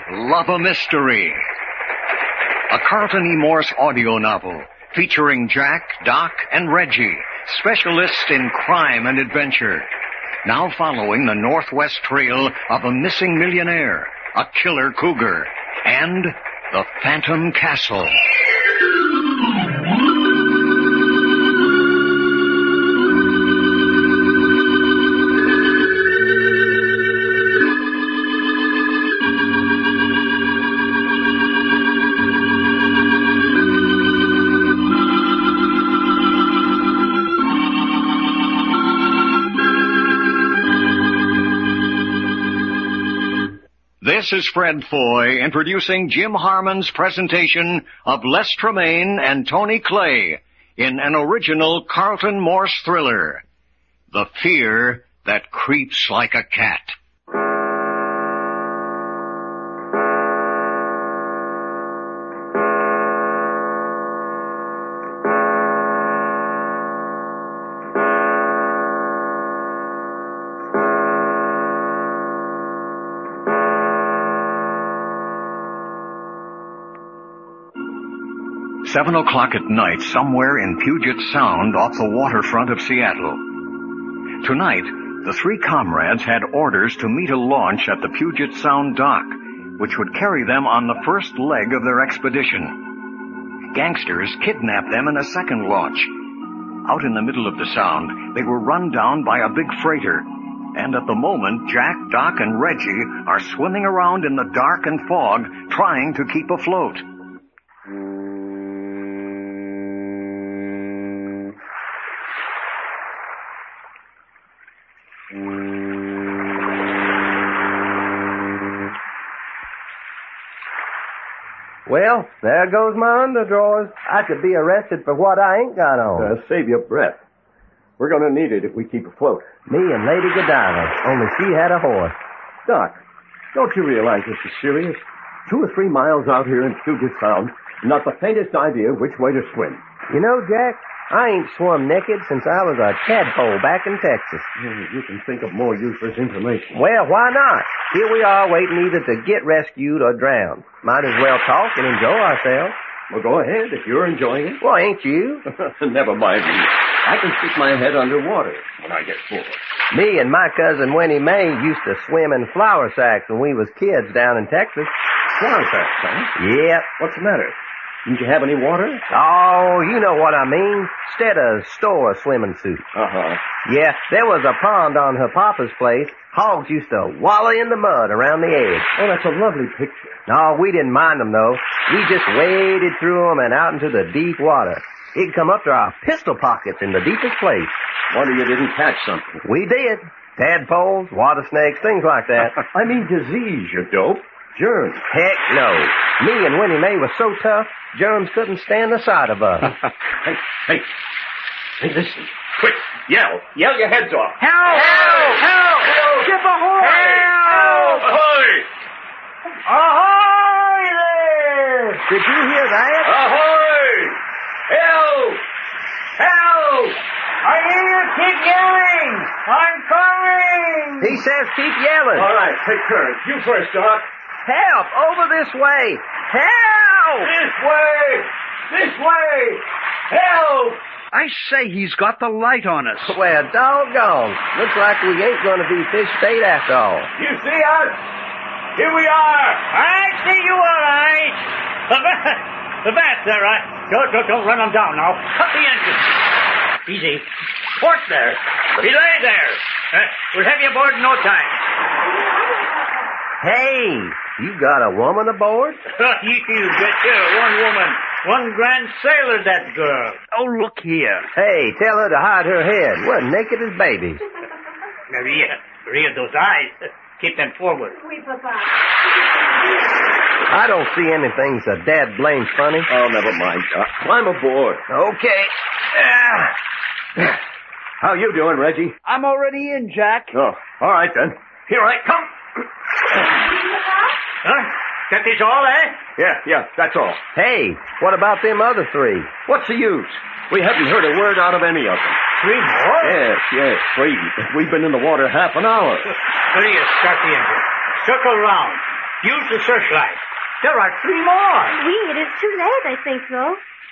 Love a Mystery. A Carlton E. Morse audio novel featuring Jack, Doc, and Reggie, specialists in crime and adventure. Now following the northwest trail of a missing millionaire, a killer cougar, and the Phantom Castle. This is Fred Foy introducing Jim Harmon's presentation of Les Tremaine and Tony Clay in an original Carlton Morse thriller, The Fear That Creeps Like a Cat. 7 o'clock at night, somewhere in Puget Sound off the waterfront of Seattle. Tonight, the three comrades had orders to meet a launch at the Puget Sound dock, which would carry them on the first leg of their expedition. Gangsters kidnapped them in a second launch. Out in the middle of the Sound, they were run down by a big freighter. And at the moment, Jack, Doc, and Reggie are swimming around in the dark and fog, trying to keep afloat. Well, there goes my underdrawers. I could be arrested for what I ain't got on. Save your breath. We're going to need it if we keep afloat. Me and Lady Godiva, only she had a horse. Doc, don't you realize this is serious? 2 or 3 miles out here in Puget Sound, not the faintest idea which way to swim. You know, Jack, I ain't swum naked since I was a tadpole back in Texas. You can think of more useless information. Well, why not? Here we are waiting either to get rescued or drowned. Might as well talk and enjoy ourselves. Well, go ahead if you're enjoying it. Well, ain't you? Never mind me. I can stick my head underwater when I get full. Me and my cousin Winnie Mae used to swim in flour sacks when we was kids down in Texas. Flour sacks, huh? Yep. What's the matter? Didn't you have any water? Oh, you know what I mean. Instead of store swimming suit. Uh-huh. Yeah, there was a pond on her papa's place. Hogs used to wallow in the mud around the edge. Oh, that's a lovely picture. No, we didn't mind them, though. We just waded through them and out into the deep water. It'd come up to our pistol pockets in the deepest place. Wonder you didn't catch something. We did. Tadpoles, water snakes, things like that. I mean disease, you dope. Germs. Heck no. Me and Winnie Mae were so tough, germs couldn't stand the sight of us. Hey, listen. Quick, yell. Yell your heads off. Help! Help! Help! Help! Skip ahoy! Help! Ahoy! Ahoy there! Did you hear that? Ahoy! Help! Help! I hear you keep yelling! I'm coming! He says keep yelling. All right, take turns. You first, Doc. Help! Over this way! Help! This way! This way! Help! I say he's got the light on us. Well, doggone. Looks like we ain't going to be fish bait after all. You see us? Here we are! I see you all right. The bat's all right. Don't run them down now. Cut the engine. Easy. Port there. Belay there. We'll have you aboard in no time. Hey, you got a woman aboard? You betcha. One woman. One grand sailor, that girl. Oh, look here. Hey, tell her to hide her head. We're naked as babies. Read those eyes. Keep them forward. I don't see anything so dad blames funny. Oh, never mind, Doc. Climb aboard. Okay. How you doing, Reggie? I'm already in, Jack. Oh, all right, then. Here I come. Huh? That is all, eh? Yeah, that's all. Hey, what about them other 3? What's the use? We haven't heard a word out of any of them. 3 more? Yes, 3. We've been in the water half an hour. Here, start the engine. Circle round. Use the searchlight. There are 3 more. It is too late, I think so.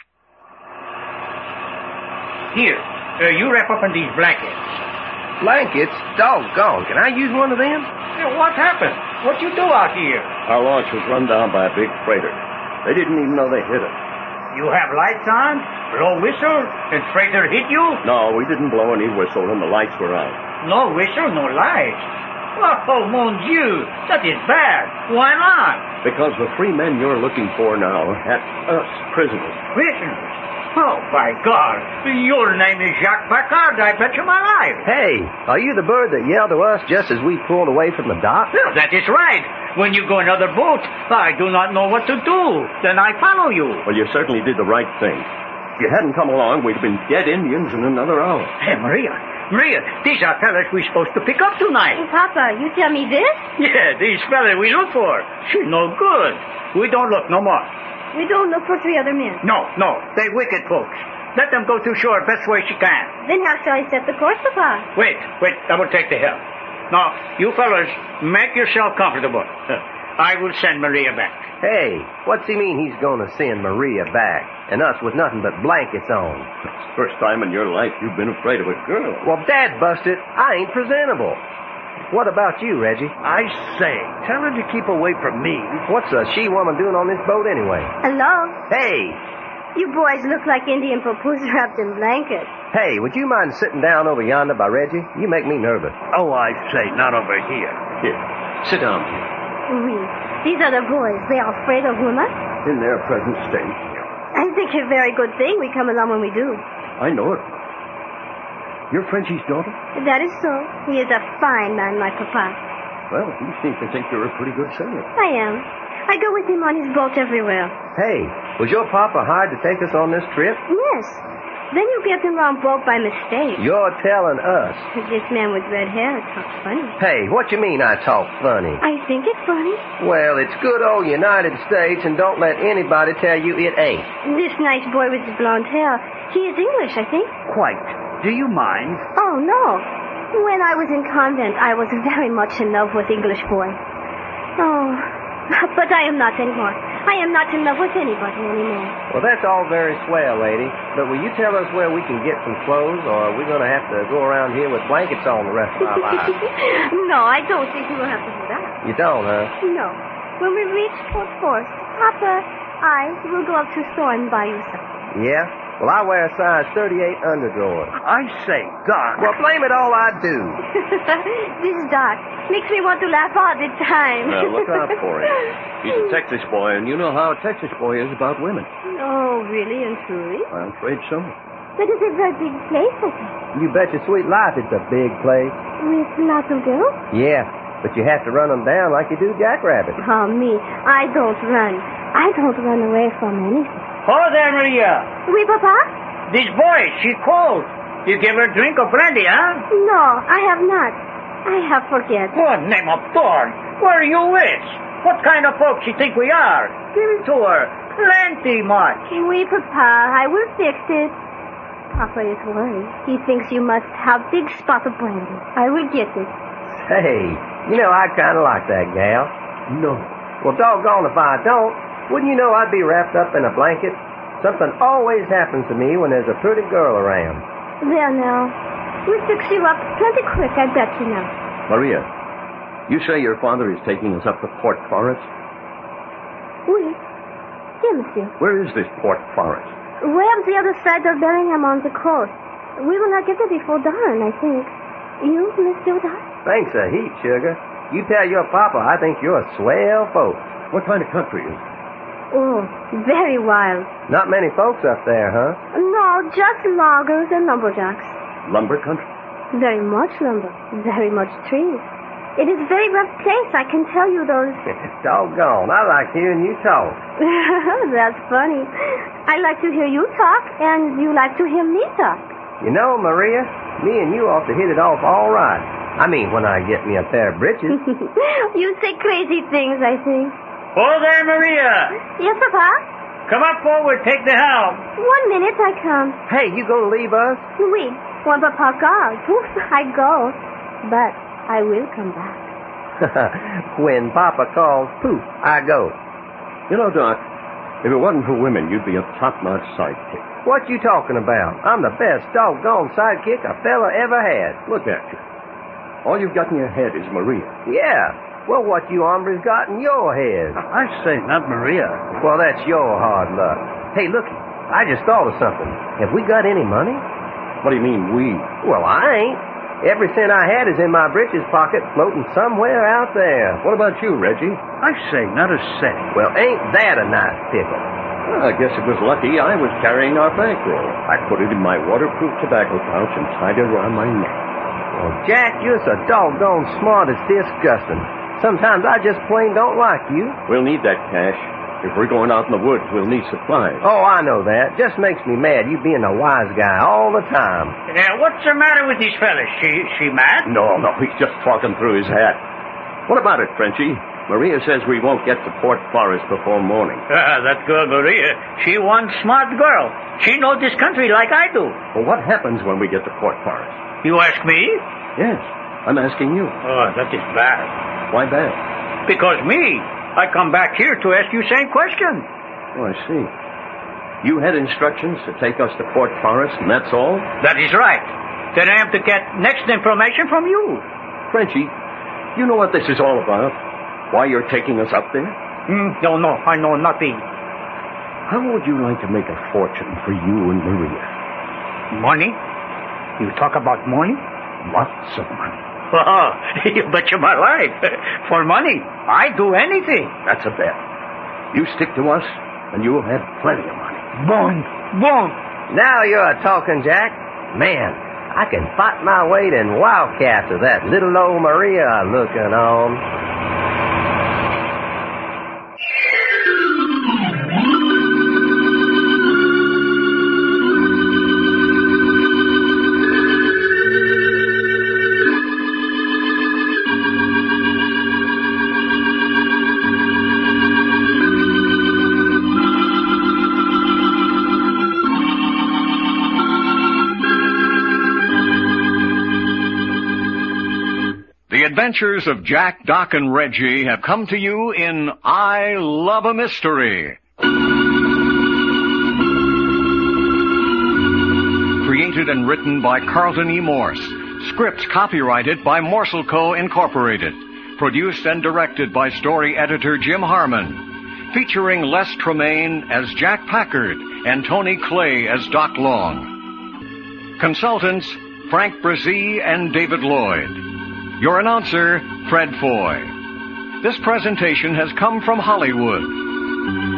Here, you wrap up in these blankets. Blankets? Doggone. Can I use one of them? What happened? What you do out here? Our launch was run down by a big freighter. They didn't even know they hit us. You have lights on, blow whistle, and freighter hit you? No, we didn't blow any whistle and the lights were out. No whistle, no lights. Oh, mon Dieu, that is bad. Why not? Because the 3 men you're looking for now had us prisoners. Prisoners? Oh, by God. Your name is Jacques Paccard, I bet you my life. Hey, are you the bird that yelled to us just as we pulled away from the dock? Well, that is right. When you go another boat, I do not know what to do. Then I follow you. Well, you certainly did the right thing. If you hadn't come along, we'd have been dead Indians in another hour. Hey, Maria, these are fellas we're supposed to pick up tonight. Papa, you tell me this? Yeah, these fellas we look for. She's no good. We don't look no more. We don't look for 3 other men. No, they wicked folks. Let them go to shore best way she can. Then how shall I set the course, Papa? Wait, I will take the helm. Now, you fellas, make yourself comfortable. I will send Maria back. Hey, what's he mean he's gonna send Maria back? And us with nothing but blankets on? First time in your life you've been afraid of a girl. Well, Dad busted. I ain't presentable. What about you, Reggie? I say, tell her to keep away from me. What's a she-woman doing on this boat anyway? Hello? Hey! You boys look like Indian papoose wrapped in blankets. Hey, would you mind sitting down over yonder by Reggie? You make me nervous. Oh, I say, not over here. Here, sit down here. Oui. These other boys, they are afraid of women? In their present state. I think it's a very good thing we come along when we do. I know it. You're Frenchie's daughter? That is so. He is a fine man, my papa. Well, you seem to think you're a pretty good sailor. I am. I go with him on his boat everywhere. Hey, was your papa hired to take us on this trip? Yes. Then you get the wrong boat by mistake. You're telling us. This man with red hair talks funny. Hey, what you mean I talk funny? I think it's funny. Well, it's good old United States, and don't let anybody tell you it ain't. This nice boy with the blonde hair, he is English, I think. Quite. Do you mind? Oh, no. When I was in convent, I was very much in love with English boys. Oh, but I am not anymore. I am not in love with anybody anymore. Well, that's all very swell, lady. But will you tell us where we can get some clothes, or are we going to have to go around here with blankets on the rest of our lives? No, I don't think we will have to do that. You don't, huh? No. When we reach Port Force, Papa, I will go up to the store and buy you something. Yeah? Well, I wear a size 38 underdrawers. I say, Doc. Well, blame it all I do. This Doc makes me want to laugh all the time. Now, look out for him. He's a Texas boy, and you know how a Texas boy is about women. Oh, really and truly? I'm afraid so. That is a very big place, I think. You bet your sweet life it's a big place. With lots of girls? Yeah, but you have to run them down like you do jackrabbits. Oh, me. I don't run. I don't run away from anything. Oh, there, Maria. Oui, Papa? This boy, she cold. You give her a drink of brandy, huh? No, I have not. I have forget. What name of Thorn? Where are you with? What kind of folks you think we are? Give it to her. Plenty much. Oui, Papa. I will fix it. Papa is worried. He thinks you must have big spot of brandy. I will get it. Hey, you know, I kind of like that gal. No. Well, doggone if I don't. Wouldn't you know I'd be wrapped up in a blanket? Something always happens to me when there's a pretty girl around. There now. We'll fix you up plenty quick, I bet you now. Maria, you say your father is taking us up to Port Forest? Oui. Yes, monsieur. Where is this Port Forest? Way up the other side of Bellingham on the coast. We will not get there before dawn, I think. You, Monsieur Doc? Thanks a heap, sugar. You tell your papa I think you're a swell folk. What kind of country is it? Oh, very wild. Not many folks up there, huh? No, just loggers and lumberjacks. Lumber country? Very much lumber. Very much trees. It is a very rough place, I can tell you those. Doggone, I like hearing you talk. That's funny. I like to hear you talk, and you like to hear me talk. You know, Maria, me and you ought to hit it off all right. I mean, when I get me a pair of breeches. You say crazy things, I think. Oh, there, Maria. Yes, Papa? Come up forward, take the helm. 1 minute, I come. Hey, you gonna leave us? Oui, when Papa calls, oof, I go. But I will come back. When Papa calls, poof, I go. You know, Doc, if it wasn't for women, you'd be a top-notch sidekick. What you talking about? I'm the best doggone sidekick a fella ever had. Look at you. All you've got in your head is Maria. Yeah. Well, what you hombres got in your head? I say, not Maria. Well, that's your hard luck. Hey, looky, I just thought of something. Have we got any money? What do you mean, we? Well, I ain't. Every cent I had is in my breeches pocket, floating somewhere out there. What about you, Reggie? I say, not a cent. Well, ain't that a nice pickle? Well, I guess it was lucky I was carrying our bankroll. I put it in my waterproof tobacco pouch and tied it around my neck. Well, Jack, you're so doggone smart it's disgusting. Sometimes I just plain don't like you. We'll need that cash. If we're going out in the woods, we'll need supplies. Oh, I know that. Just makes me mad, you being a wise guy all the time. What's the matter with these fellas? She mad? No, he's just talking through his hat. What about it, Frenchie? Maria says we won't get to Port Forest before morning. That girl, Maria, she one smart girl. She knows this country like I do. Well, what happens when we get to Port Forest? You ask me? Yes, I'm asking you. Oh, that is bad. Why bad? Because me, I come back here to ask you same question. Oh, I see. You had instructions to take us to Port Forest, and that's all? That is right. Then I have to get next information from you. Frenchie, you know what this is all about? Why you're taking us up there? No, I know nothing. How would you like to make a fortune for you and Maria? Money? You talk about money? Lots of money. Oh, you betcha my life. For money, I'd do anything. That's a bet. You stick to us, and you'll have plenty of money. Boom. Now you're talking, Jack. Man, I can fight my weight in wildcats with that little old Maria looking on. The adventures of Jack, Doc, and Reggie have come to you in I Love a Mystery. Created and written by Carlton E. Morse. Script copyrighted by Morsel Co. Incorporated. Produced and directed by story editor Jim Harmon. Featuring Les Tremaine as Jack Packard and Tony Clay as Doc Long. Consultants Frank Brzee and David Lloyd. Your announcer, Fred Foy. This presentation has come from Hollywood.